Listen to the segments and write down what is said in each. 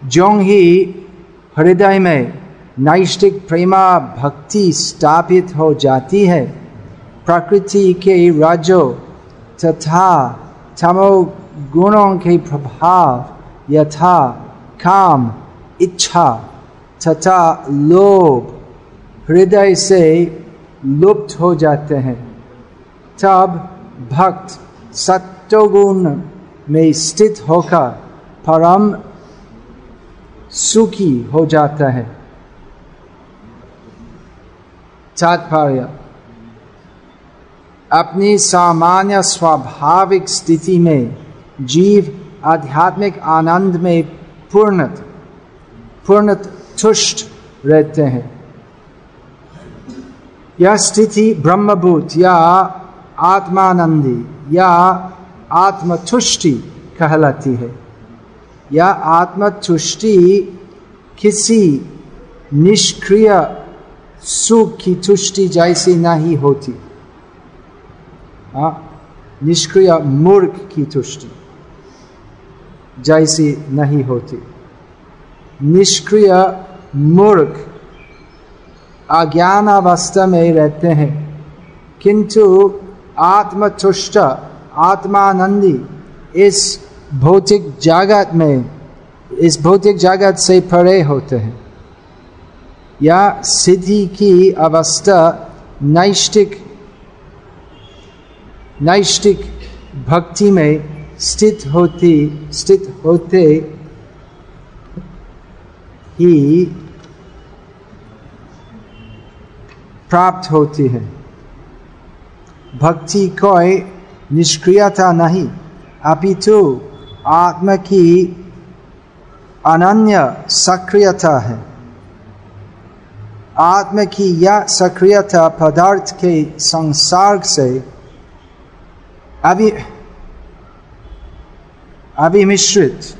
ज्यों ही हृदय में नैष्ठिक प्रेमा भक्ति स्थापित हो जाती है, प्रकृति के रजो तथा तमो गुणों के प्रभाव यथा काम, इच्छा तथा लोभ हृदय से लुप्त हो जाते हैं, तब भक्त सत्वगुण में स्थित होकर परम सुखी हो जाता है। तात्पर्य: अपनी सामान्य स्वाभाविक स्थिति में जीव आध्यात्मिक आनंद में पूर्ण तुष्ट रहते हैं। यह स्थिति ब्रह्मभूत या आत्मानंदी या आत्मतुष्टि कहलाती है। यह आत्मतुष्टि किसी निष्क्रिय सुख की तुष्टि जैसी नहीं होती। निष्क्रिय मूर्ख की तुष्टि जैसी नहीं होती। निष्क्रिय मूर्ख अज्ञान अवस्था में रहते हैं, किंतु आत्मतुष्ट आत्मानंदी इस भौतिक जगत से परे होते हैं। यह सिद्धि की अवस्था नैष्ठिक भक्ति में स्थित होते ही प्राप्त होती है। भक्ति कोई निष्क्रियता नहीं, अपितु आत्मा की अनन्य सक्रियता है। आत्मा की यह सक्रियता पदार्थ के संसर्ग से अभिमिश्रित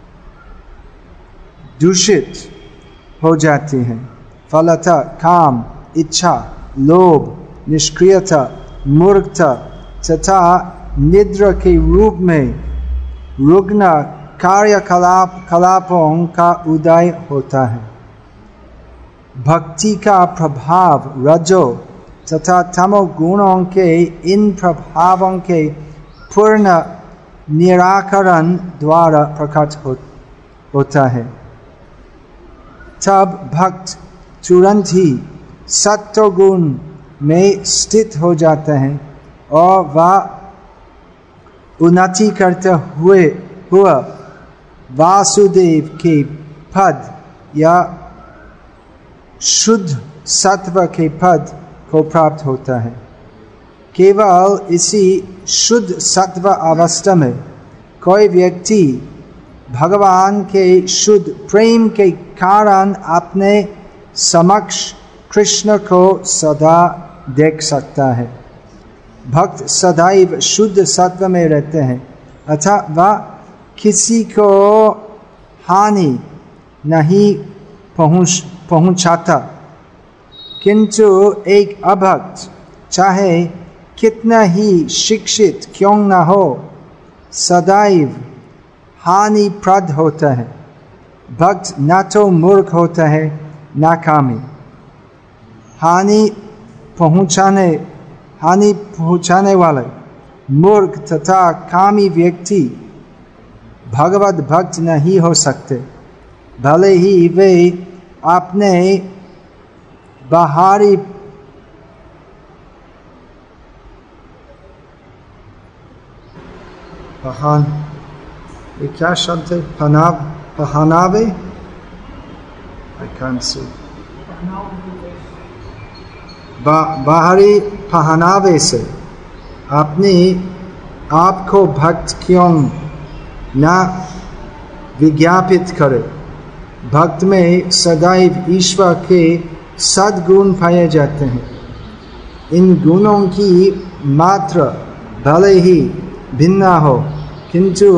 दूषित हो जाती है। फलतः काम, इच्छा, लोभ, निष्क्रियता, मूर्खता तथा निद्रा के रूप में रुग्ण कार्यकलापों का उदय होता है। भक्ति का प्रभाव रजो तथा तमो गुणों के इन प्रभावों के पूर्ण निराकरण द्वारा प्रकट होता है। तब भक्त तुरंत ही सत्वगुण में स्थित हो जाते हैं और वह उन्नति करते हुआ वासुदेव के पद या शुद्ध सत्व के पद को प्राप्त होता है। केवल इसी शुद्ध सत्व अवस्था में कोई व्यक्ति भगवान के शुद्ध प्रेम के कारण अपने समक्ष कृष्ण को सदा देख सकता है। भक्त सदैव शुद्ध सत्व में रहते हैं, अतः वह किसी को हानि नहीं पहुंचाता, किंतु एक अभक्त चाहे कितना ही शिक्षित क्यों न हो सदैव हानिप्रद होता है। भक्त न तो मूर्ख होता है न कामी। हानि पहुंचाने वाले मूर्ख तथा कामी व्यक्ति भगवत भक्त नहीं हो सकते, भले ही वे अपने बाहरी ये क्या शब्द है? पहनावे? I can't see. बाहरी पहनावे से अपने आप को भक्त क्यों न विज्ञापित करे। भक्त में सदैव ईश्वर के सद्गुण पाए जाते हैं। इन गुणों की मात्रा भले ही भिन्न हो, किंतु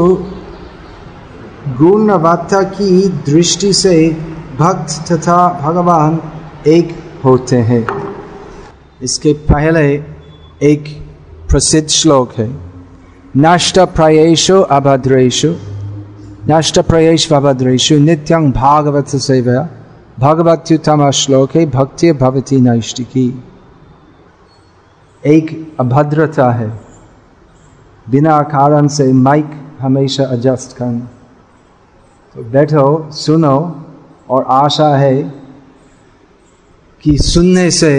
गुणवत्ता की दृष्टि से भक्त तथा भगवान एक होते हैं। इसके पहले एक प्रसिद्ध श्लोक है, नष्ट प्रायेषु अभद्रेषु नष्ट प्रयेश भद्रेशु नित्यं भागवत सेवया भगवत्युत्तम श्लोके भक्ति भवति नैष्टिकी। एक अभद्रता है, बिना कारण से माइक हमेशा एडजस्ट करना। तो बैठो, सुनो, और आशा है कि सुनने से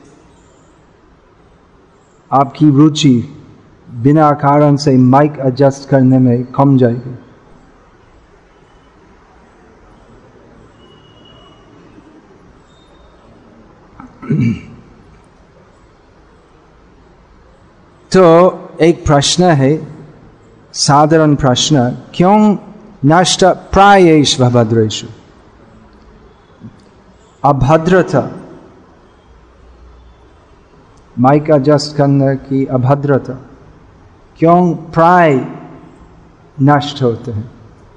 आपकी रुचि बिना कारण से माइक एडजस्ट करने में कम जाएगी। तो एक प्रश्न है, साधारण प्रश्न, क्यों नष्ट प्रायेष भद्रेषु? अभद्रता, माइक एडजस्ट करने की अभद्रता क्यों प्राय नष्ट होते हैं?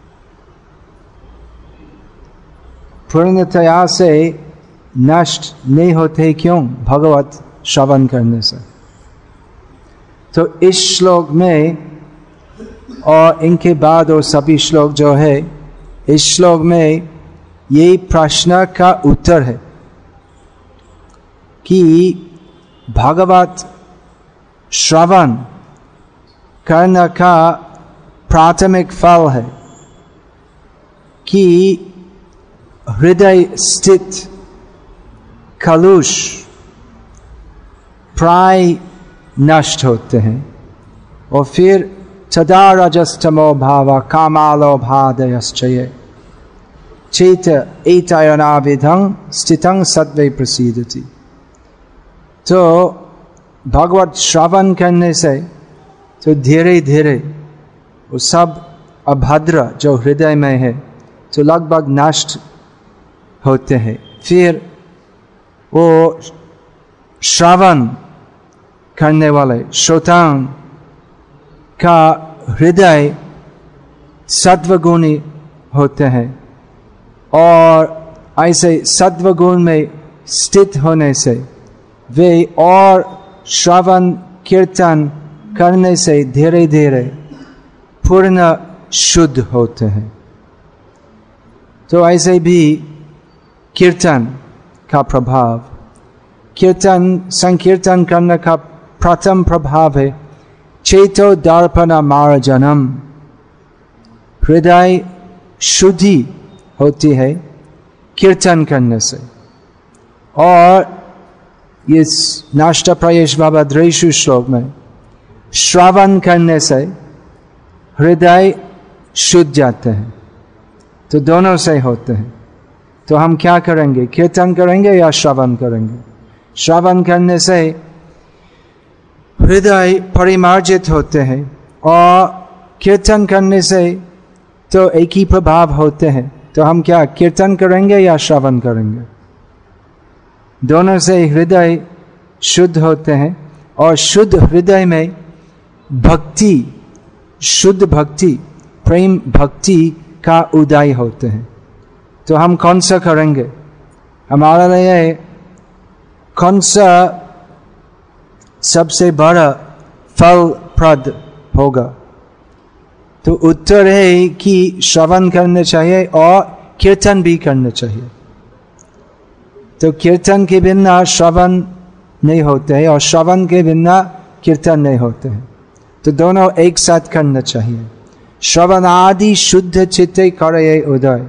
पूर्णतया से नष्ट नहीं होते क्यों? भगवत श्रवण करने से। तो इस श्लोक में और इनके बाद और सभी श्लोक जो है, इस श्लोक में ये प्रश्न का उत्तर है कि भगवत श्रवण करने का प्राथमिक फल है कि हृदय स्थित कलुष प्राय नष्ट होते हैं, और फिर तदा रजस्तमो भाव कामालो भादयश्चये चेत एतयनाविधं स्थितं सत्वे प्रसीदति। तो भगवत श्रवण करने से तो धीरे धीरे वो सब अभद्र जो हृदय में है तो लगभग नष्ट होते हैं। फिर वो श्रवण करने वाले श्रोताओं का हृदय सत्वगुणी होते हैं, और ऐसे सत्वगुण में स्थित होने से वे और श्रवण कीर्तन करने से धीरे धीरे पूर्ण शुद्ध होते हैं। तो ऐसे भी कीर्तन का प्रभाव, कीर्तन संकीर्तन करने का प्रथम प्रभाव है चेतो दर्पण मार्जनम, हृदय शुद्धि होती है कीर्तन करने से। और इस नष्ट प्रयेष भद्रेषु श्लोक में श्रवण करने से हृदय शुद्ध जाते हैं, तो दोनों से होते हैं। तो हम क्या करेंगे, कीर्तन करेंगे या श्रवण करेंगे? श्रवण करने से हृदय परिमार्जित होते हैं, और कीर्तन करने से तो एक ही प्रभाव होते हैं। तो हम क्या कीर्तन करेंगे या श्रवण करेंगे? दोनों से हृदय शुद्ध होते हैं, और शुद्ध हृदय में भक्ति, शुद्ध भक्ति, प्रेम भक्ति का उदय होते हैं। तो हम कौन सा करेंगे? हमारे लिए कौन सा सबसे बड़ा फलप्रद होगा? तो उत्तर है कि श्रवण करना चाहिए और कीर्तन भी करना चाहिए। तो कीर्तन के बिना श्रवण नहीं होते हैं, और श्रवण के बिना कीर्तन नहीं होते हैं। तो दोनों एक साथ करना चाहिए। श्रवण आदि शुद्ध चित्ते करे उदय,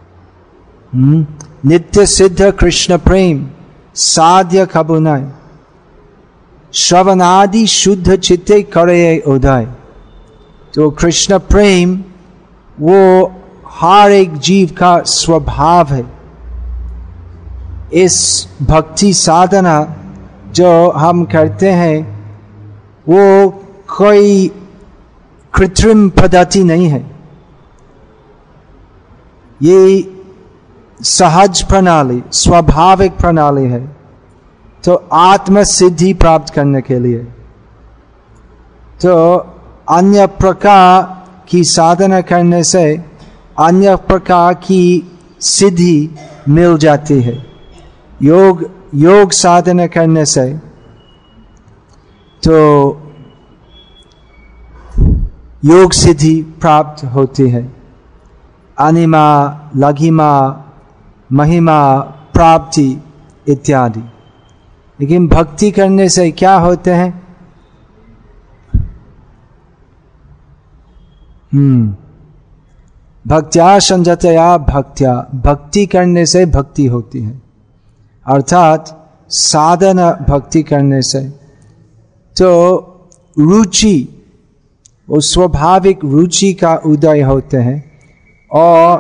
नित्य सिद्ध कृष्ण प्रेम साध्य कबुनाय। श्रवण आदि शुद्ध चित्ते करे उदय। तो कृष्ण प्रेम वो हर एक जीव का स्वभाव है। इस भक्ति साधना जो हम करते हैं वो कोई कृत्रिम पद्धति नहीं है, ये सहज प्रणाली, स्वाभाविक प्रणाली है। तो आत्म सिद्धि प्राप्त करने के लिए तो अन्य प्रकार की साधना करने से अन्य प्रकार की सिद्धि मिल जाती है। योग साधना करने से तो योग सिद्धि प्राप्त होती है, अनिमा, लघिमा, महिमा, प्राप्ति इत्यादि। लेकिन भक्ति करने से क्या होते हैं? भक्त्या संजतया भक्त्या, भक्ति करने से भक्ति होती है, अर्थात साधना भक्ति करने से। तो रुचि, वो स्वाभाविक रुचि का उदय होते हैं, और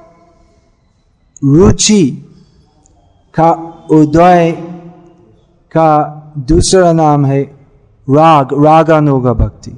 रुचि का उदय का दूसरा नाम है राग, रागानुग भक्ति।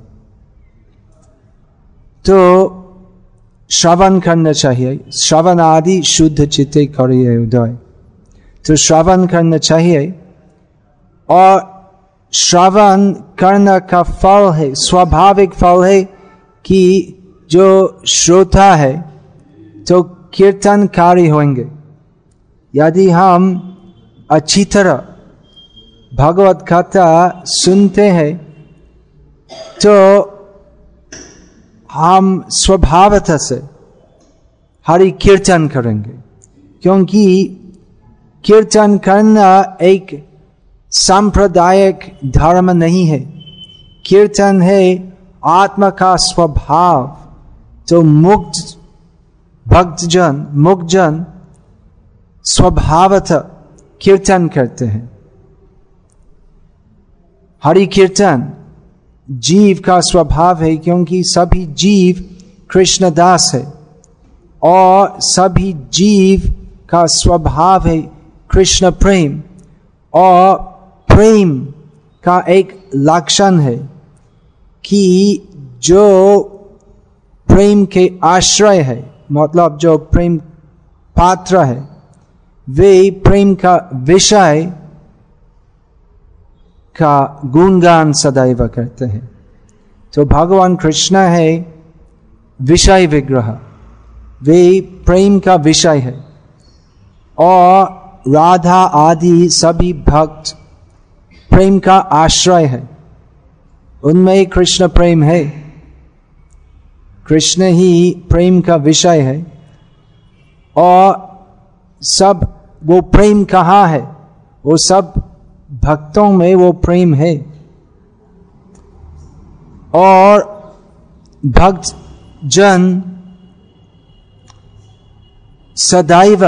तो श्रवण करना चाहिए, श्रवण आदि शुद्ध चित्ते करिए उदय। तो श्रवण करना चाहिए, और श्रवण करने का फल है, स्वाभाविक फल है कि जो श्रोता है तो कीर्तनकारी होंगे। यदि हम अच्छी तरह भगवत कथा सुनते हैं तो हम स्वभावतः से हरि कीर्तन करेंगे, क्योंकि कीर्तन करना एक सांप्रदायिक धर्म नहीं है। कीर्तन है आत्मा का स्वभाव। तो मुक्त भक्तजन, मुक्तजन स्वभावतः कीर्तन करते हैं। हरि कीर्तन जीव का स्वभाव है, क्योंकि सभी जीव कृष्णदास है, और सभी जीव का स्वभाव है कृष्ण प्रेम। और प्रेम का एक लक्षण है कि जो प्रेम के आश्रय है, मतलब जो प्रेम पात्र है, वे प्रेम का विषय का गुणगान सदैव करते हैं। तो भगवान कृष्ण है विषय विग्रह, वे प्रेम का विषय है, और राधा आदि सभी भक्त प्रेम का आश्रय है। उनमें कृष्ण प्रेम है, कृष्ण ही प्रेम का विषय है। और सब वो प्रेम कहाँ है? वो सब भक्तों में वो प्रेम है। और भक्त जन सदैव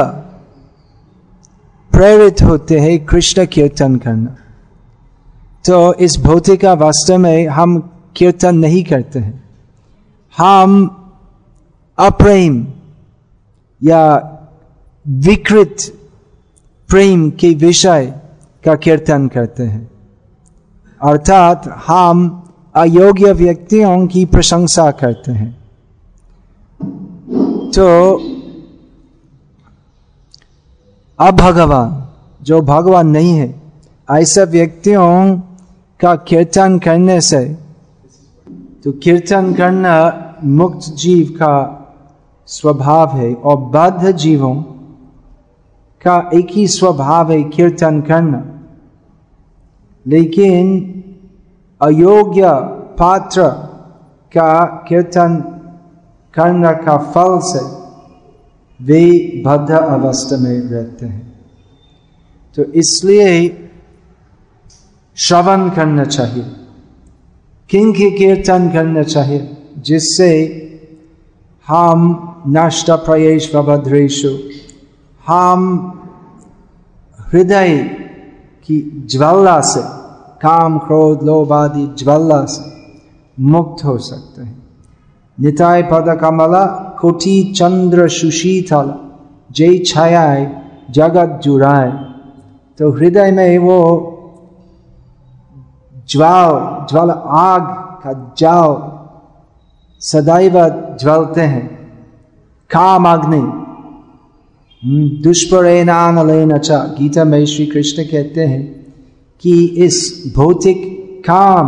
प्रेरित होते हैं कृष्ण कीर्तन करना। तो इस भौतिक अवस्था में हम कीर्तन नहीं करते हैं, हम अप्रेम या विकृत प्रेम के विषय का कीर्तन करते हैं, अर्थात हम अयोग्य व्यक्तियों की प्रशंसा करते हैं। तो अभगवान, जो भगवान नहीं है, ऐसे व्यक्तियों का कीर्तन करने से, तो कीर्तन करना मुक्त जीव का स्वभाव है, और बद्ध जीवों का एक ही स्वभाव है कीर्तन करना। लेकिन अयोग्य पात्र का कीर्तन करने का फल से वे बद्ध अवस्था में रहते हैं। तो इसलिए श्रवण करना चाहिए, किंकी कीर्तन करना चाहिए, जिससे हम नष्ट प्रयेष भद्रेषु, हम हृदय की ज्वाला से, काम क्रोध लोभ आदि ज्वाला से मुक्त हो सकते हैं। निताय पद कमला कोटि चंद्र सुशीतल, जय छायाय जगत जुराय। तो हृदय में वो ज्वाल आग का जाल सदैव ज्वलते हैं, काम अग्नि। दुष्परेणानलेन च, गीता में श्री कृष्ण कहते हैं कि इस भौतिक काम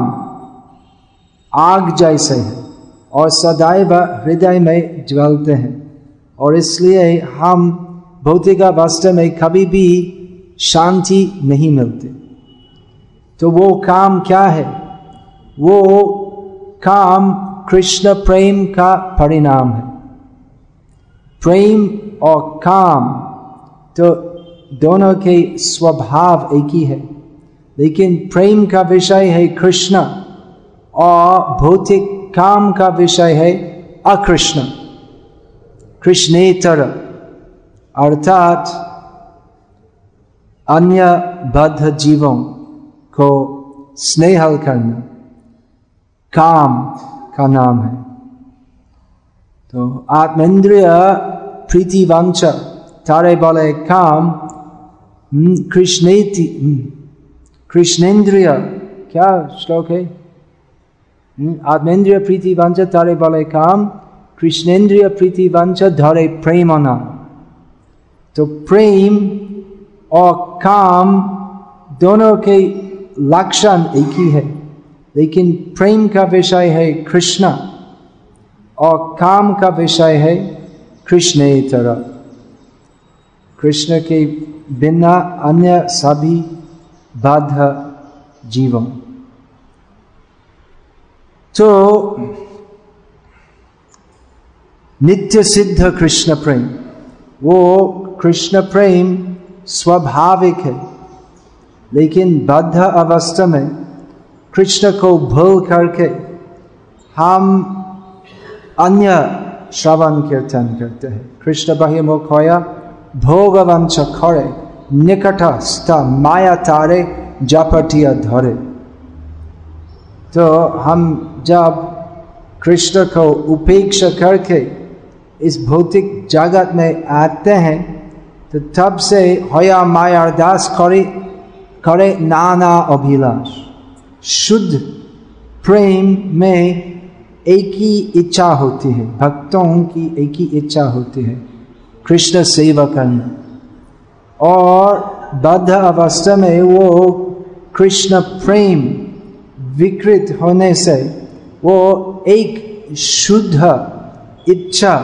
आग जैसे है और सदैव हृदय में ज्वलते हैं, और इसलिए हम भौतिक अवस्था में कभी भी शांति नहीं मिलती। तो वो काम क्या है? वो काम कृष्ण प्रेम का परिणाम है। प्रेम और काम तो दोनों के स्वभाव एक ही है, लेकिन प्रेम का विषय है कृष्ण और भौतिक काम का विषय है अकृष्ण, कृष्णेतर, अर्थात अन्य बद्ध जीवों को स्नेहल करना काम का नाम है। तो आत्मेंद्रिय प्रीति वांछा तारे बोले काम, कृष्णेंद्रिय क्या श्लोक है? आत्मेंद्रिय प्रीति वांछा तारे बोले काम, कृष्णेंद्रिय प्रीति वांछा धरे प्रेमना। तो प्रेम और काम दोनों के लक्षण एक ही है, लेकिन प्रेम का विषय है कृष्ण और काम का विषय है कृष्णेतर, कृष्ण के बिना अन्य सभी बद्ध जीवों। तो नित्य सिद्ध कृष्ण प्रेम, वो कृष्ण प्रेम स्वाभाविक है, लेकिन बद्ध अवस्था में कृष्ण को भूल करके हम अन्य श्रवण कीर्तन करते हैं। कृष्ण बहिर्मुख होया भोगवंश खड़े निकटस्थ माया तारे जपटिया धरे। तो हम जब कृष्ण को उपेक्षा करके इस भौतिक जगत में आते हैं तो तब से होया माया दास करे नाना अभिलाष। शुद्ध प्रेम में एक ही इच्छा होती है, भक्तों की एक ही इच्छा होती है, कृष्ण सेवा करना। और बद्ध अवस्था में वो कृष्ण प्रेम विकृत होने से वो एक शुद्ध इच्छा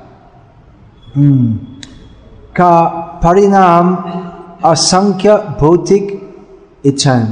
का परिणाम असंख्य भौतिक इच्छाएं।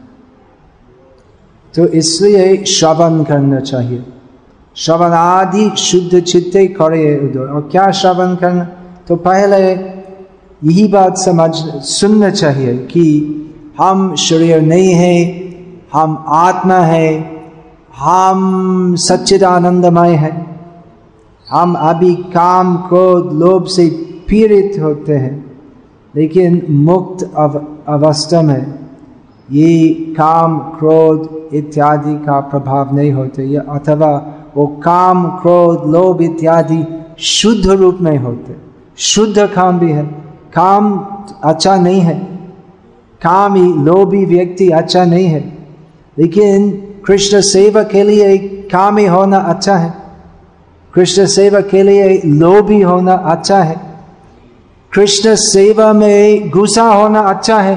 तो इसलिए श्रवण करना चाहिए। श्रवण आदि शुद्ध चित्ते करे उदय। और क्या श्रवण करना? तो पहले यही बात सुनना चाहिए कि हम शरीर नहीं है, हम आत्मा है, हम सच्चिदानंदमय है, हम अभी काम क्रोध लोभ से पीड़ित होते हैं, लेकिन मुक्त अवस्था में ये काम क्रोध इत्यादि का प्रभाव नहीं होते, या अथवा वो काम क्रोध लोभ इत्यादि शुद्ध रूप में होते। शुद्ध काम भी है, काम अच्छा नहीं है, कामी लोभी व्यक्ति अच्छा नहीं है, लेकिन कृष्ण सेवा के लिए कामी होना अच्छा है, कृष्ण सेवा के लिए लोभी होना अच्छा है, कृष्ण सेवा में गुस्सा होना अच्छा है।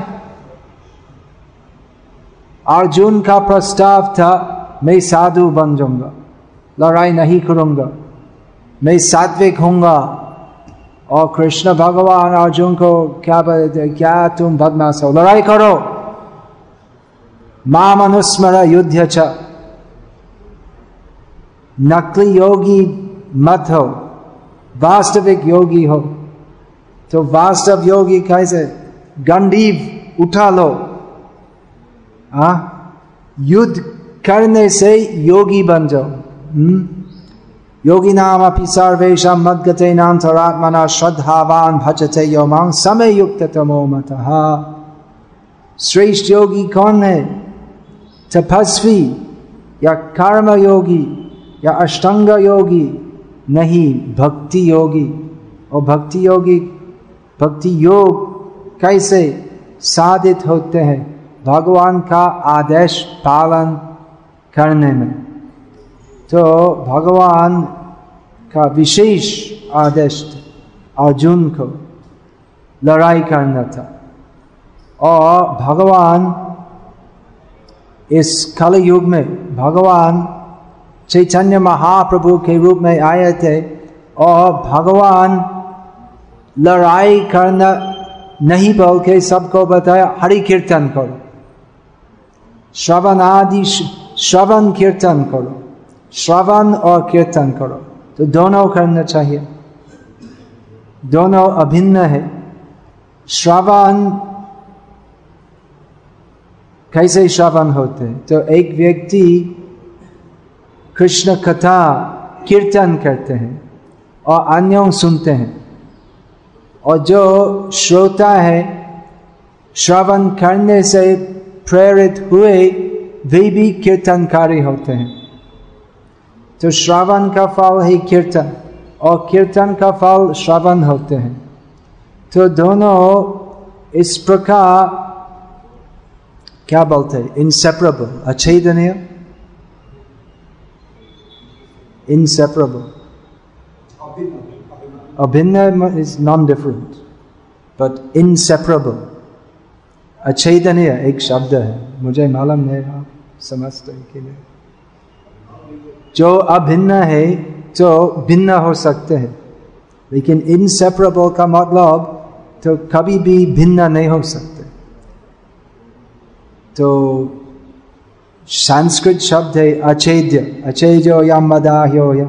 अर्जुन का प्रस्ताव था मैं साधु बन जाऊंगा, लड़ाई नहीं करूंगा, मैं सात्विक होऊंगा। और कृष्ण भगवान अर्जुन को क्या बोलते, क्या तुम बदमाश हो, लड़ाई करो, माम अनुस्मर युद्ध च। नकली योगी मत हो, वास्तविक योगी हो। तो वास्तव योगी कैसे? गंडीव उठा लो, युद्ध करने से योगी बन जाओ। योगी नाम अपि सर्वेषां मद्गतेनान्तरात्मना श्रद्धावान भजते यो मां समय युक्त तमो मतः। श्रेष्ठ योगी कौन है? तपस्वी या कर्म योगी या अष्टांग योगी नहीं, भक्ति योगी। और भक्ति योग कैसे साधित होते हैं? भगवान का आदेश पालन करने में। तो भगवान का विशेष आदेश अर्जुन को लड़ाई करना था, और भगवान इस कल युग में भगवान चैतन्य महाप्रभु के रूप में आए थे, और भगवान लड़ाई करना नहीं बोल के सबको बताया हरि कीर्तन करो, श्रवण आदि श्रवण कीर्तन करो, श्रवण और कीर्तन करो। तो दोनों करना चाहिए। दोनों अभिन्न है। श्रवण कैसे श्रवण होते हैं? तो एक व्यक्ति कृष्ण कथा कीर्तन करते हैं और अन्यों सुनते हैं, और जो श्रोता है श्रवण करने से प्रेरित हुए वे भी कीर्तनकारी होते हैं। तो श्रवण का फल है कीर्तन और कीर्तन का फल श्रवण होते हैं। तो दोनों इस प्रकार क्या बोलते हैं? इंसेपरेबल, अछेदनीय, inseparable. Abhinna is non-different, but inseparable. अछेदनीय एक शब्द है, मुझे मालूम नहीं, आप समझते हैं कि नहीं। जो अभिन्न है तो भिन्न हो सकते हैं, लेकिन inseparable का मतलब तो कभी भी भिन्न नहीं हो सकते। तो संस्कृत शब्द है अछेद्य, अछेद्यो यम मदाह्यो यम,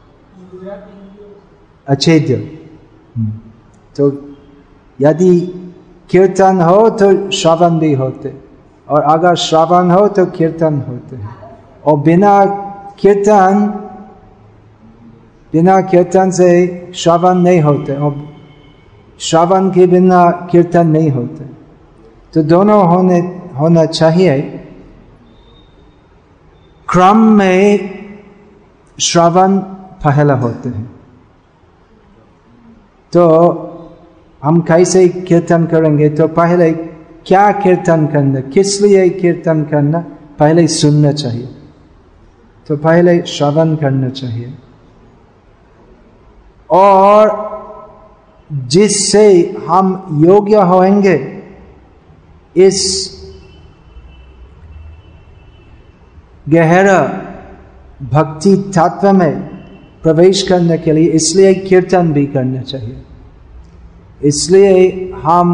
अछेद्य। तो यदि कीर्तन हो तो श्रवण भी होते, और अगर श्रवण हो तो कीर्तन होते हैं, और बिना कीर्तन से श्रवण नहीं होते, और श्रवण के बिना कीर्तन नहीं होते। तो दोनों होना चाहिए। क्रम में श्रवण पहले होते हैं। तो हम कैसे कीर्तन करेंगे? तो पहले क्या कीर्तन करना, किस लिए कीर्तन करना, पहले सुनना चाहिए। तो पहले श्रवण करना चाहिए, और जिससे हम योग्य होंगे इस गहरा भक्ति तत्व में प्रवेश करने के लिए, इसलिए कीर्तन भी करना चाहिए। इसलिए हम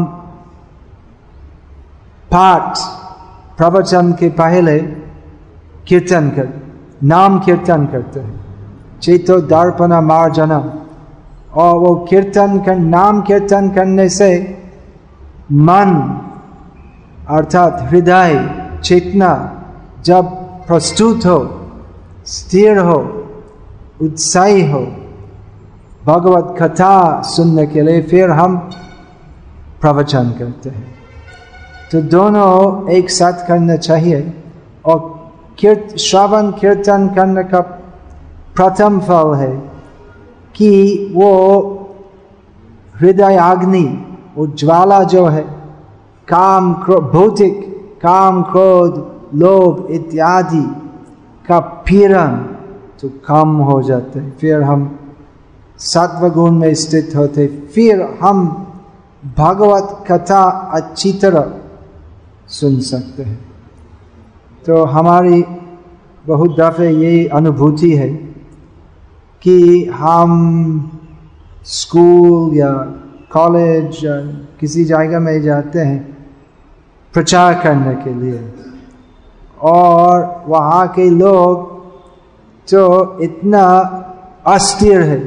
पाठ प्रवचन के पहले कीर्तन नाम कीर्तन करते हैं, चेतो दर्पण मार्जना। और वो नाम कीर्तन करने से मन अर्थात हृदय चेतना जब प्रस्तुत हो, स्थिर हो, उत्साही हो भगवत कथा सुनने के लिए, फिर हम प्रवचन करते हैं। तो दोनों एक साथ करना चाहिए। और श्रवण कीर्तन करने का प्रथम फल है कि वो हृदय अग्नि, वो ज्वाला जो है काम भौतिक काम क्रोध लोभ इत्यादि का पीड़न तो कम हो जाते हैं। फिर हम सत्व गुण में स्थित होते, फिर हम भगवत कथा अच्छी तरह सुन सकते हैं। तो हमारी बहुत दफे ये अनुभूति है कि हम स्कूल या कॉलेज या किसी जगह में जाते हैं प्रचार करने के लिए, और वहाँ के लोग जो इतना अस्थिर है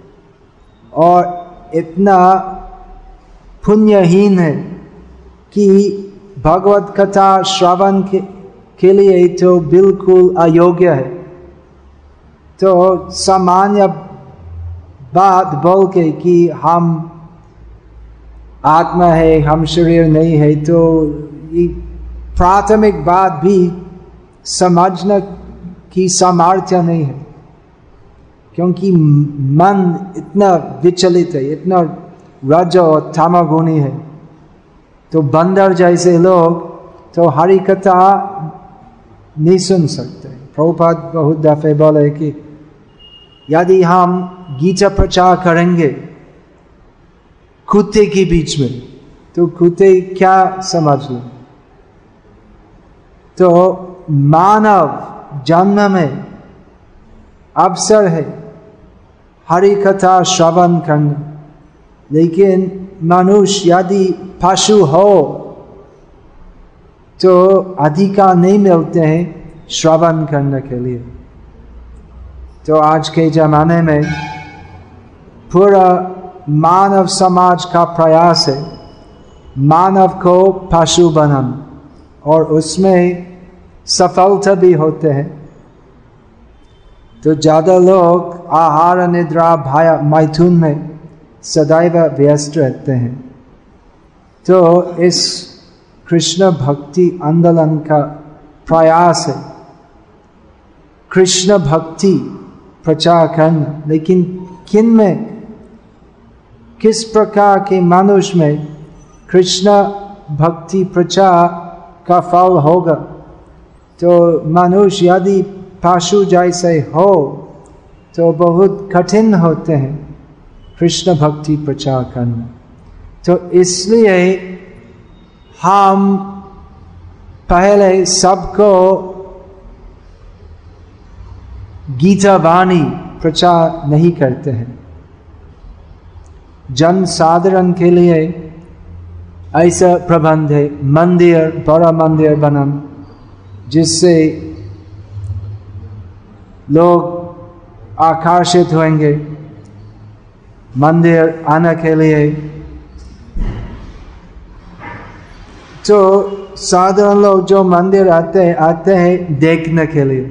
और इतना पुण्यहीन है कि भगवत कथा श्रवण के लिए तो बिल्कुल अयोग्य है। तो सामान्य बात बोल के कि हम आत्मा है, हम शरीर नहीं है, तो ये प्राथमिक बात भी समझने की सामर्थ्य नहीं है, क्योंकि मन इतना विचलित है, इतना रज और तमोगुणी है। तो बंदर जैसे लोग तो हरि कथा नहीं सुन सकते। प्रभुपाद बहुत दफे बोले कि यदि हम गीता प्रचार करेंगे कुत्ते के बीच में, तो कुत्ते क्या समझ लें। तो मानव जन्म में अवसर है हरि कथा श्रवण करना, लेकिन मनुष्य यदि पशु हो तो अधिकार नहीं मिलते हैं श्रवण करने के लिए। तो आज के जमाने में पूरा मानव समाज का प्रयास है मानव को पशु बनाना, और उसमें सफलता भी होते हैं। तो ज़्यादा लोग आहार निद्रा भय मैथुन में सदैव व्यस्त रहते हैं। तो इस कृष्ण भक्ति आंदोलन का प्रयास है कृष्ण भक्ति प्रचार करना, लेकिन किन में, किस प्रकार के मनुष्य में कृष्ण भक्ति प्रचार का फल होगा। तो मनुष्य यदि पशु जैसे हो तो बहुत कठिन होते हैं कृष्ण भक्ति प्रचार करना। तो इसलिए हम पहले सबको गीता वाणी प्रचार नहीं करते हैं। जन साधारण के लिए ऐसा प्रबंध है, मंदिर, बड़ा मंदिर बनाना, जिससे लोग आकर्षित होंगे मंदिर आने के लिए। तो साधारण लोग जो मंदिर आते हैं देखने के लिए,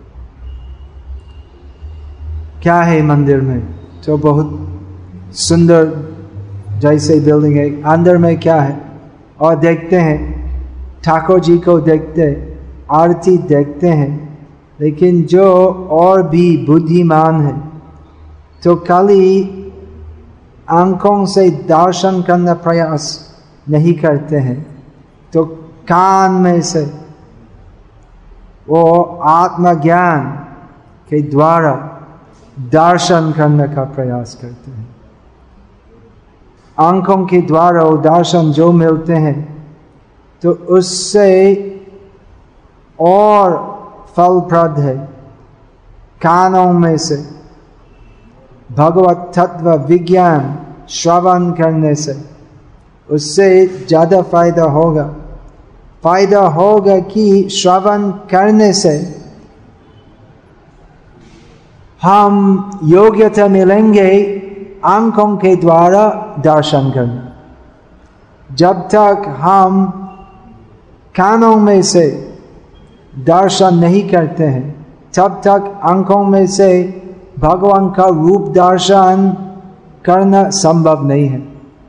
क्या है मंदिर में, तो बहुत सुंदर जैसे बिल्डिंग है, अंदर में क्या है, और देखते हैं ठाकुर जी को, देखते आरती देखते हैं। लेकिन जो और भी बुद्धिमान है तो खाली आंखों से दर्शन करने प्रयास नहीं करते हैं, तो कान में से वो आत्मज्ञान के द्वारा दर्शन करने का प्रयास करते हैं। आंखों के द्वारा वो दर्शन जो मिलते हैं तो उससे और फलप्रद है कानों में से भगवत तत्व विज्ञान श्रवण करने से, उससे ज़्यादा फायदा होगा। फायदा होगा कि श्रवण करने से हम योग्यता मिलेंगे आंखों के द्वारा दर्शन करना। जब तक हम कानों में से दर्शन नहीं करते हैं तब तक आंखों में से भगवान का रूप दर्शन करना संभव नहीं है।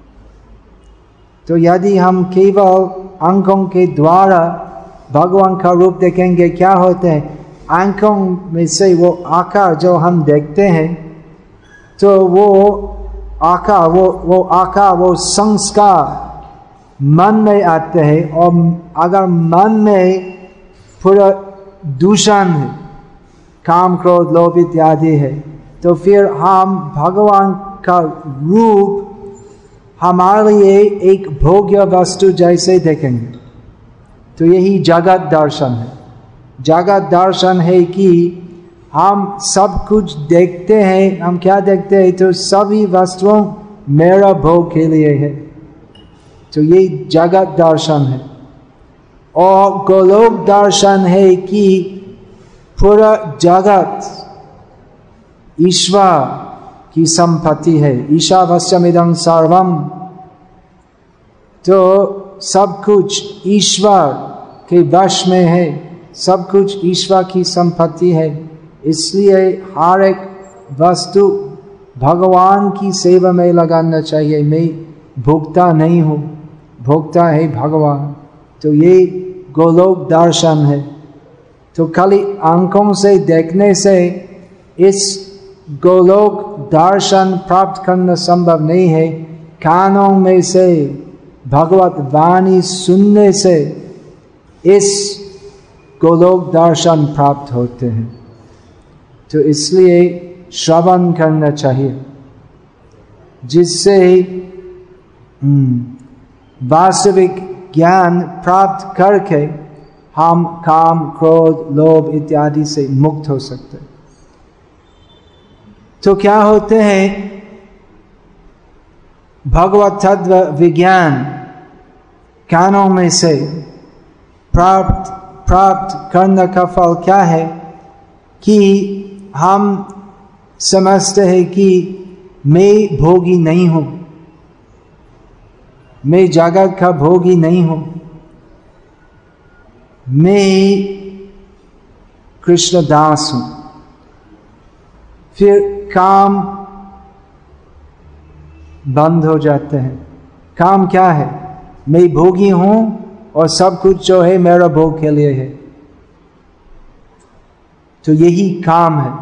तो यदि हम केवल आंखों के द्वारा भगवान का रूप देखेंगे, क्या होते हैं, आंखों में से वो आकार जो हम देखते हैं, तो वो आकार वो संस्कार मन में आते हैं, और अगर मन में पूरा दूषण है, काम क्रोध लोभ इत्यादि है, तो फिर हम भगवान का रूप हमारे लिए एक भोग्य वस्तु जैसे देखेंगे। तो यही जगत दर्शन है। जगत दर्शन है कि हम सब कुछ देखते हैं, हम क्या देखते हैं, तो सभी वस्तुओं मेरा भोग के लिए है। तो ये जगत दर्शन है। और गोलोक दर्शन है कि पूरा जगत ईश्वर की संपत्ति है। ईशावास्यमिदं सर्वम, तो सब कुछ ईश्वर के वश में है, सब कुछ ईश्वर की संपत्ति है। इसलिए हर एक वस्तु भगवान की सेवा में लगाना चाहिए। मैं भोक्ता नहीं हूँ, भोक्ता है भगवान। तो ये गोलोक दर्शन है। तो खाली आंखों से देखने से इस गोलोक दर्शन प्राप्त करना संभव नहीं है। कानों में से भगवत वाणी सुनने से इस गोलोक दर्शन प्राप्त होते हैं। तो इसलिए श्रवण करना चाहिए, जिससे वास्तविक ज्ञान प्राप्त करके हम काम क्रोध लोभ इत्यादि से मुक्त हो सकते हैं। तो क्या होते हैं, भगवत तत्व विज्ञान कानों में से प्राप्त करने का फल क्या है कि हम समझते हैं कि मैं भोगी नहीं हूं, मैं जगत का भोगी नहीं हूं, मैं कृष्ण दास हूं। फिर काम बंद हो जाते हैं। काम क्या है? मैं भोगी हूं और सब कुछ जो है मेरा भोग के लिए है, तो यही काम है।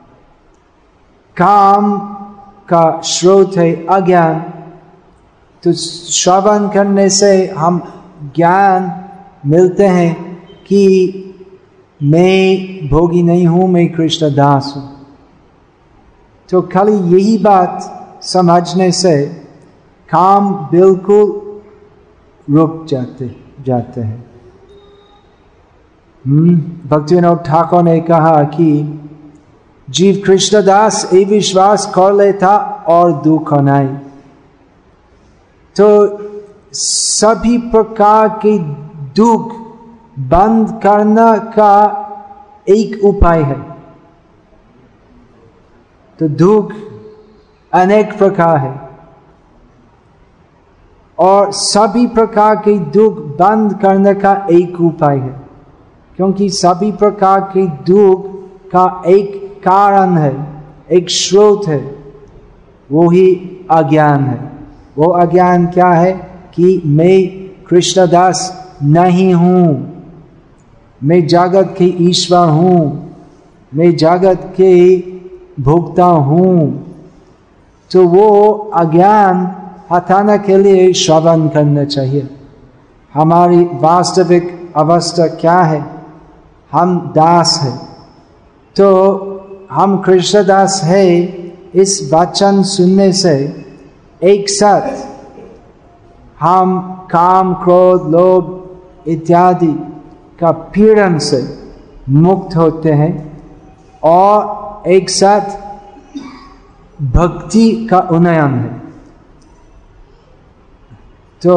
काम का स्रोत है अज्ञान। तो श्रवण करने से हम ज्ञान मिलते हैं कि मैं भोगी नहीं हूं, मैं कृष्ण दास हूं। तो खाली यही बात समझने से काम बिल्कुल रुक जाते हैं। भक्तिविनोद ठाकुर ने कहा कि जीव कृष्णदास ये विश्वास कर लेता और दुख नहीं। तो सभी प्रकार के दुख बंद करने का एक उपाय है। तो दुख अनेक प्रकार है और सभी प्रकार के दुख बंद करने का एक उपाय है, क्योंकि सभी प्रकार के दुख का एक कारण है, एक स्रोत है, वो ही अज्ञान है। वो अज्ञान क्या है? कि मैं कृष्णदास नहीं हूं, मैं जगत के ईश्वर हूं, मैं जगत के भोक्ता हूं। तो वो अज्ञान हटाने के लिए श्रवण करना चाहिए। हमारी वास्तविक अवस्था क्या है? हम दास है। तो हम कृष्णदास है, इस वचन सुनने से एक साथ हम काम, क्रोध, लोभ इत्यादि का पीड़न से मुक्त होते हैं और एक साथ भक्ति का उन्नयन है। तो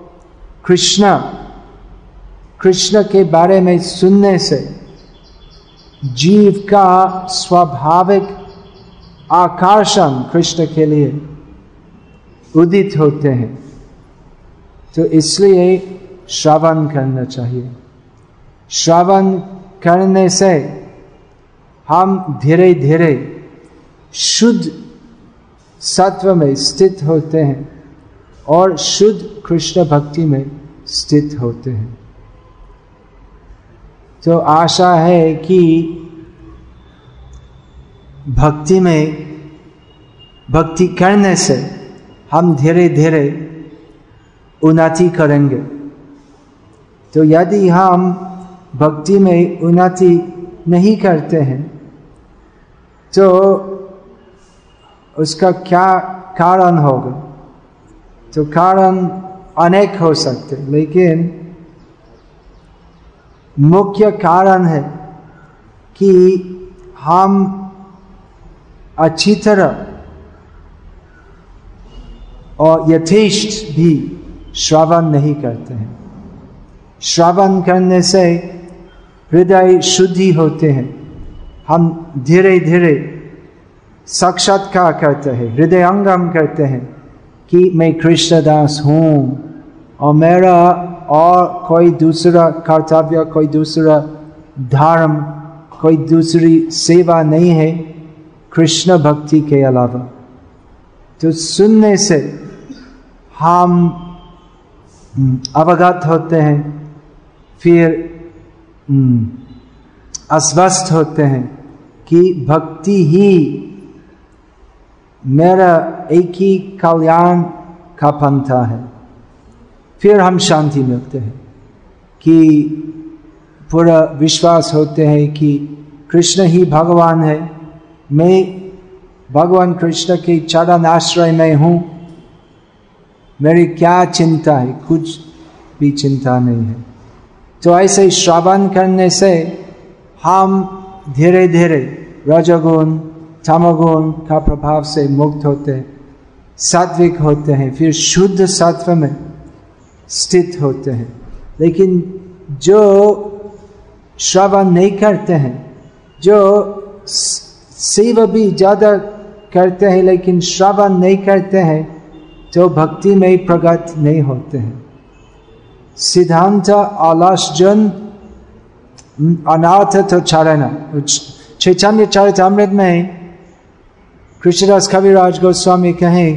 कृष्ण के बारे में सुनने से जीव का स्वाभाविक आकर्षण कृष्ण के लिए उदित होते हैं। तो इसलिए श्रवण करना चाहिए। श्रवण करने से हम धीरे धीरे शुद्ध सत्व में स्थित होते हैं और शुद्ध कृष्ण भक्ति में स्थित होते हैं। तो आशा है कि भक्ति करने से हम धीरे धीरे उन्नति करेंगे। तो यदि हम भक्ति में उन्नति नहीं करते हैं तो उसका क्या कारण होगा? तो कारण अनेक हो सकते, लेकिन मुख्य कारण है कि हम अच्छी तरह और यथेष्ट भी श्रवण नहीं करते हैं। श्रवण करने से हृदय शुद्धि होते हैं। हम धीरे धीरे साक्षात्कार करते हैं, हृदयंगम करते हैं कि मैं कृष्णदास हूँ और मेरा और कोई दूसरा कर्तव्य, कोई दूसरा धर्म, कोई दूसरी सेवा नहीं है कृष्ण भक्ति के अलावा। तो सुनने से हम अवगत होते हैं, फिर आश्वस्त होते हैं कि भक्ति ही मेरा एक ही कल्याण का पंथा है। फिर हम शांति मिलते हैं कि पूरा विश्वास होते हैं कि कृष्ण ही भगवान है, मैं भगवान कृष्ण के चरण आश्रय में हूँ, मेरी क्या चिंता है? कुछ भी चिंता नहीं है। तो ऐसे श्रवण करने से हम धीरे धीरे रजोगुण तमोगुण का प्रभाव से मुक्त होते हैं, सात्विक होते हैं, फिर शुद्ध सत्व में स्थित होते हैं। लेकिन जो श्रवण नहीं करते हैं, जो सेवा भी ज़्यादा करते हैं लेकिन श्रवण नहीं करते हैं तो भक्ति में प्रगत नहीं होते हैं। सिद्धांत आलस्यजन अनाथ तो चारण। चैतन्य चरितामृत में कृष्णदास कविराज गोस्वामी कहे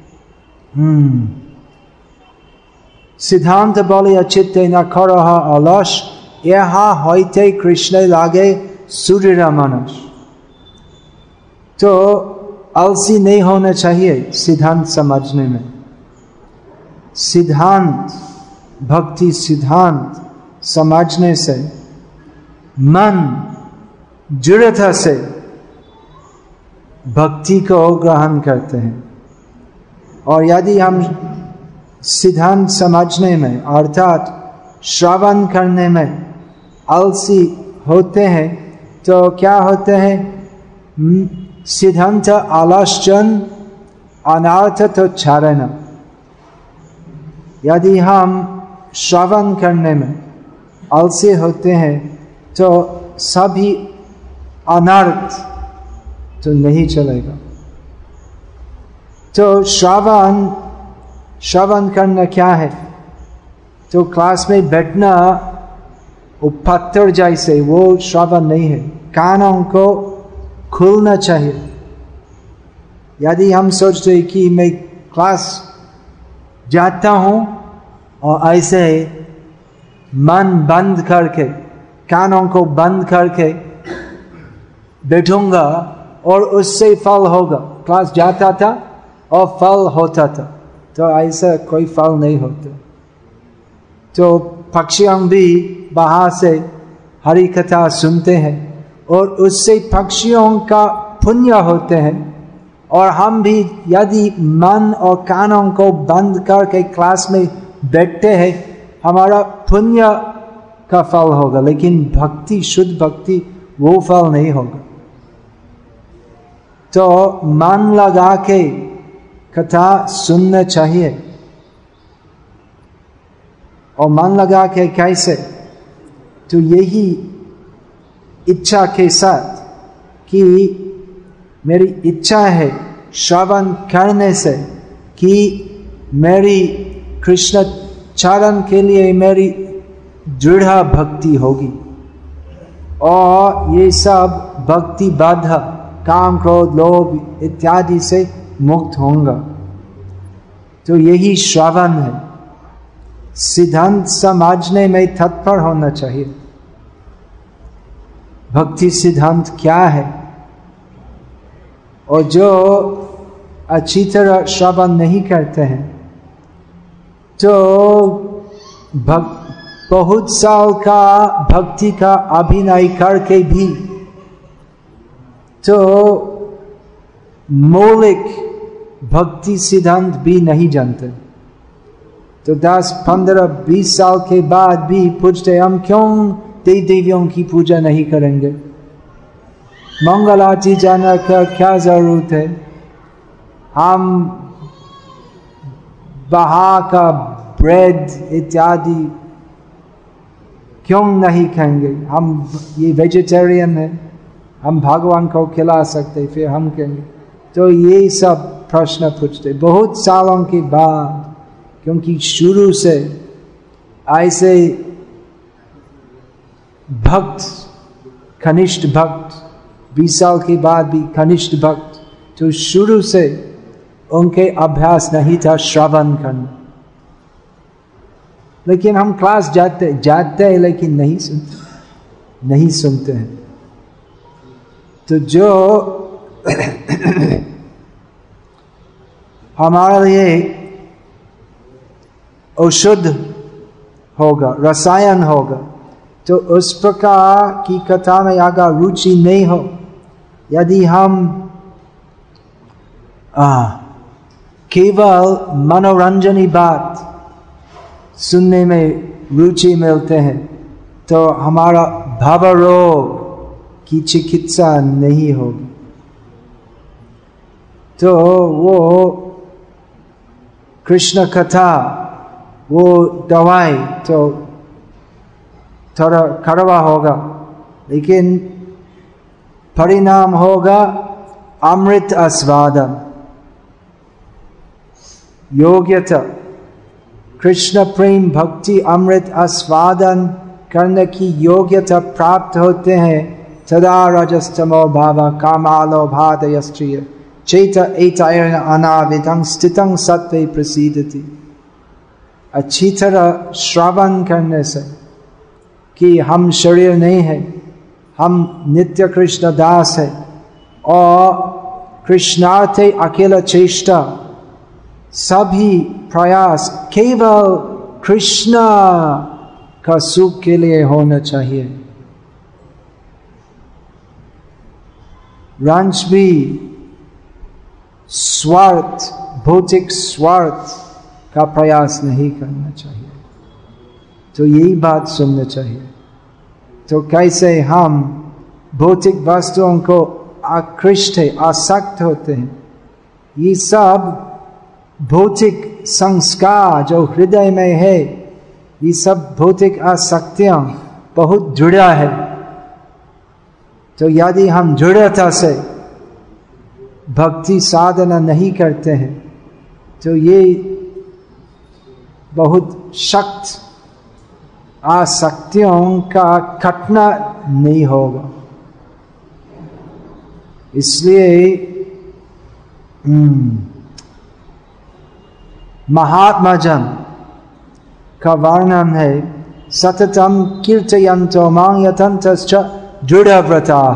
सिद्धांत बोलिया चित्ते न करह अलस, यहाँ होते कृष्ण लागे सूर्य मानस। तो आलसी नहीं होना चाहिए सिद्धांत समझने में। सिद्धांत भक्ति सिद्धांत समझने से मन दृढ़ता से भक्ति को ग्रहण करते हैं। और यदि हम सिद्धांत समझने में अर्थात श्रवण करने में आलसी होते हैं तो क्या होते हैं? सिद्धांत आलस्यजन अनर्थ तो चारण। यदि हम श्रवण करने में आलसी होते हैं तो सभी अनर्थ तो नहीं चलेगा। तो श्रवण करना क्या है? तो क्लास में बैठना पत्थर जैसे वो श्रवण नहीं है। कानों को खुलना चाहिए। यदि हम सोचते हैं कि मैं क्लास जाता हूँ और ऐसे मन बंद करके कानों को बंद करके बैठूंगा और उससे फल होगा, क्लास जाता था और फल होता था, तो ऐसा कोई फल नहीं होता। तो पक्षियों भी बाहर से हरि कथा सुनते हैं और उससे पक्षियों का पुण्य होते हैं। और हम भी यदि मन और कानों को बंद करके क्लास में बैठते हैं हमारा पुण्य का फल होगा, लेकिन भक्ति शुद्ध भक्ति वो फल नहीं होगा। तो मन लगा के कथा सुनना चाहिए। और मन लगा के कैसे? तो यही इच्छा के साथ कि मेरी इच्छा है श्रवण करने से कि मेरी कृष्ण चरण के लिए मेरी दृढ़ भक्ति होगी और ये सब भक्ति बाधा काम क्रोध लोभ इत्यादि से मुक्त होगा। तो यही श्रवण है। सिद्धांत समझने में तत्पर होना चाहिए। भक्ति सिद्धांत क्या है? और जो अच्छी तरह श्रवण नहीं करते हैं तो बहुत साल का भक्ति का अभिनय करके भी तो मौलिक भक्ति सिद्धांत भी नहीं जानते। तो 10, 15, 20 साल के बाद भी पूछते हम क्यों देवी देवियों की पूजा नहीं करेंगे, मंगल आरती जाना का क्या जरूरत है, हम बाहर का ब्रेड इत्यादि क्यों नहीं खाएंगे, हम ये वेजिटेरियन है, हम भगवान को खिला सकते फिर हम कहेंगे। तो ये सब प्रश्न पूछते बहुत सालों के बाद, क्योंकि शुरू से ऐसे भक्त कनिष्ठ भक्त 20 साल के बाद भी कनिष्ठ भक्त, तो शुरू से उनके अभ्यास नहीं था श्रवण करना। लेकिन हम क्लास जाते हैं लेकिन नहीं सुनते हैं। तो जो हमारे लिए औषध होगा, रसायन होगा, तो उस प्रकार की कथा में अगर रुचि नहीं हो, यदि हम केवल मनोरंजनी बात सुनने में रुचि मिलते हैं तो हमारा भवरोग की चिकित्सा नहीं होगी। तो वो कृष्ण कथा वो दवाई तो थोड़ा कड़वा होगा, लेकिन परिणाम होगा अमृत आस्वादन, योग्यता, कृष्ण प्रेम भक्ति अमृत आस्वादन करने की योग्यता प्राप्त होते हैं। तदा रजस्तमो भाव कामालो भादयस्त्रिय चेत एतैर्न अनाविदं स्थितं सत्त्वे प्रसीदति। अच्छी तरह श्रवण करने से कि हम शरीर नहीं है, हम नित्य कृष्ण दास है और कृष्णार्थे अकेला चेष्टा, सभी प्रयास केवल कृष्ण का सुख के लिए होना चाहिए। रंच भी स्वार्थ, भौतिक स्वार्थ का प्रयास नहीं करना चाहिए। तो यही बात सुनना चाहिए। तो कैसे हम भौतिक वस्तुओं को आकृष्ट है, आसक्त होते हैं, ये सब भौतिक संस्कार जो हृदय में है, ये सब भौतिक आसक्तियां बहुत दृढ़ है। तो यदि हम दृढ़ता से भक्ति साधना नहीं करते हैं तो ये बहुत शक्त आसक्तियों का कटना नहीं होगा। इसलिए महात्मा जन का वर्णन है, सततम कीर्तयन्तो मां यतन्तश्च दृढ़व्रताः।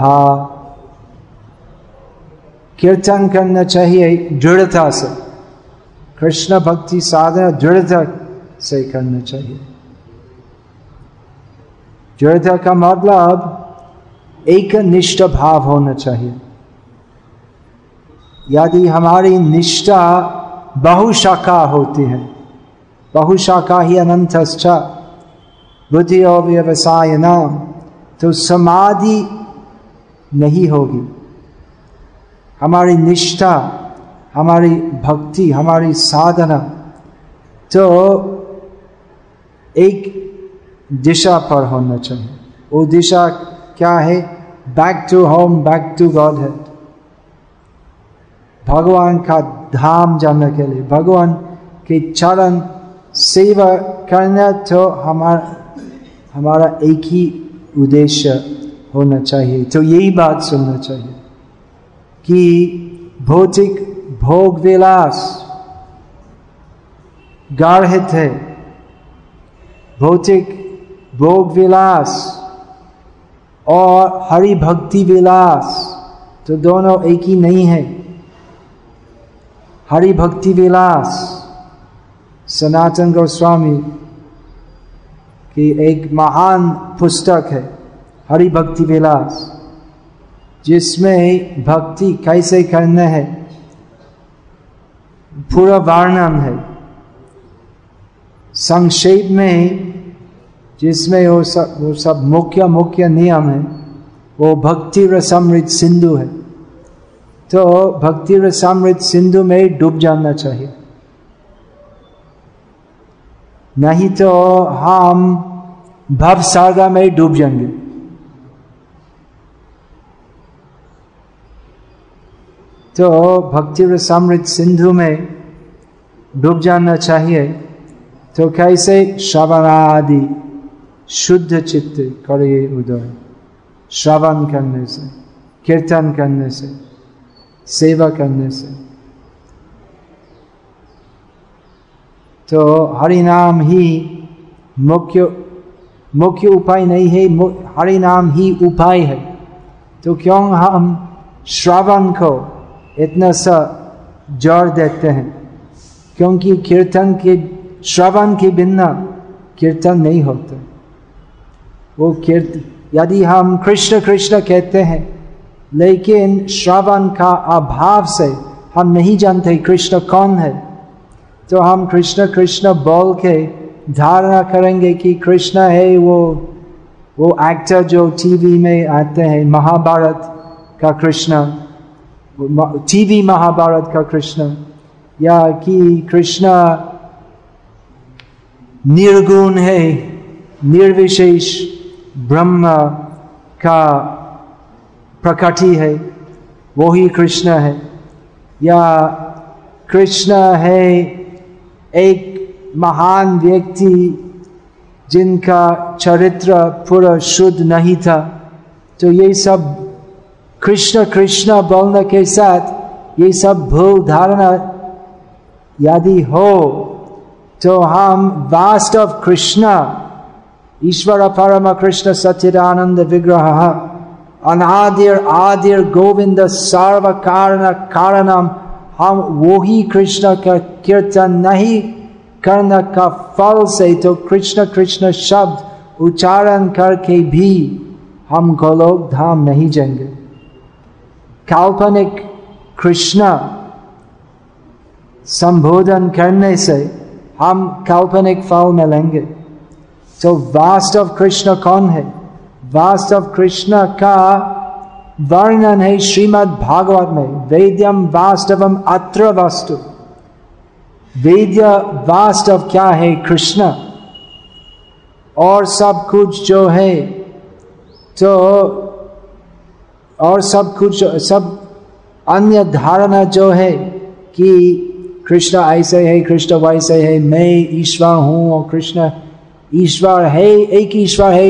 कीर्तन करना चाहिए दृढ़ता से, कृष्ण भक्ति साधना दृढ़ता से करना चाहिए। दृढ़ता का मतलब एक निष्ठ भाव होना चाहिए। यदि हमारी निष्ठा बहुशाखा होती है, बहुशाखा ही अनंतश्च बुद्धि और व्यवसाय नाम, तो समाधि नहीं होगी। हमारी निष्ठा, हमारी भक्ति, हमारी साधना तो एक दिशा पर होना चाहिए। वो दिशा क्या है? Back to home, back to God है। भगवान का धाम जाने के लिए, भगवान के चरण सेवा करना, तो हमारा एक ही उद्देश्य होना चाहिए। तो यही बात सुनना चाहिए कि भौतिक भोग विलास गाढ़ित है, भौतिक भोग विलास और हरि भक्ति विलास तो दोनों एक ही नहीं है। हरि भक्ति विलास सनातन गोस्वामी की एक महान पुस्तक है, हरि भक्ति विलास, जिसमें भक्ति कैसे करना है पूरा वर्णन है। संक्षेप में जिसमें वो सब मुख्य नियम है, वो भक्ति रसामृत सिंधु है। तो भक्ति रसामृत सिंधु में डूब जाना चाहिए, नहीं तो हम भवसागर में डूब जाएंगे। तो भक्ति रसामृत सिंधु में डूब जाना चाहिए। तो कैसे? श्रवणादि शुद्ध चित्त करिए उदय, श्रवण करने से, कीर्तन करने से, सेवा करने से। तो हरि नाम ही मुख्य उपाय नहीं है, हरि नाम ही उपाय है। तो क्यों हम श्रवण को इतना सा जोर देते हैं? क्योंकि कीर्तन के श्रवण के बिना कीर्तन नहीं होता। वो यदि हम कृष्ण कृष्ण कहते हैं लेकिन श्रवण का अभाव से हम नहीं जानते कृष्ण कौन है, तो हम कृष्ण कृष्ण बोल के धारणा करेंगे कि कृष्ण है वो एक्टर जो टीवी में आते हैं, महाभारत का कृष्ण, टीवी महाभारत का कृष्ण, या कि कृष्ण निर्गुण है, निर्विशेष ब्रह्म का प्रकृति है। वो ही कृष्ण है, या कृष्ण है एक महान व्यक्ति जिनका चरित्र पूरा शुद्ध नहीं था। तो ये सब कृष्ण कृष्ण बोलने के साथ ये सब भूल धारणा यदि हो तो हम वास्तव कृष्ण ईश्वर परम कृष्ण सच्चिदानंद विग्रह अनादिर आदिर गोविंद सर्व कारण कारणम, हम वही कृष्ण का कीर्तन नहीं करने का फल से तो कृष्ण कृष्ण शब्द उच्चारण करके भी हम गोलोक धाम नहीं जाएंगे। काल्पनिक कृष्ण संबोधन करने से हम काल्पनिक फल मिलेंगे। तो वास्तव कृष्ण कौन है? वास्तव कृष्ण का वर्णन है श्रीमद् भागवत में, वेद्यम वास्तवम अत्र वस्तु। वेद्य वास्तव क्या है? कृष्ण। और सब कुछ जो है तो और सब कुछ सब अन्य धारणा जो है कि कृष्ण ऐसे है, कृष्ण वैसे है, मैं ईश्वर हूँ और कृष्ण ईश्वर है, एक ईश्वर है,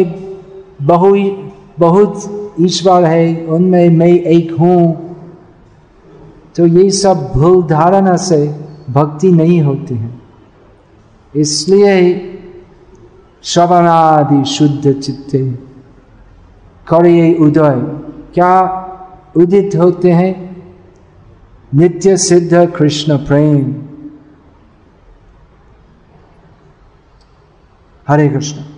बहुत ईश्वर है, उनमें मैं एक हूँ। तो ये सब भूल धारणा से भक्ति नहीं होती है। इसलिए श्रवणादि शुद्ध चित्ते करिए उदय। क्या उदित होते हैं? नित्य सिद्ध कृष्ण प्रेम। हरे कृष्ण।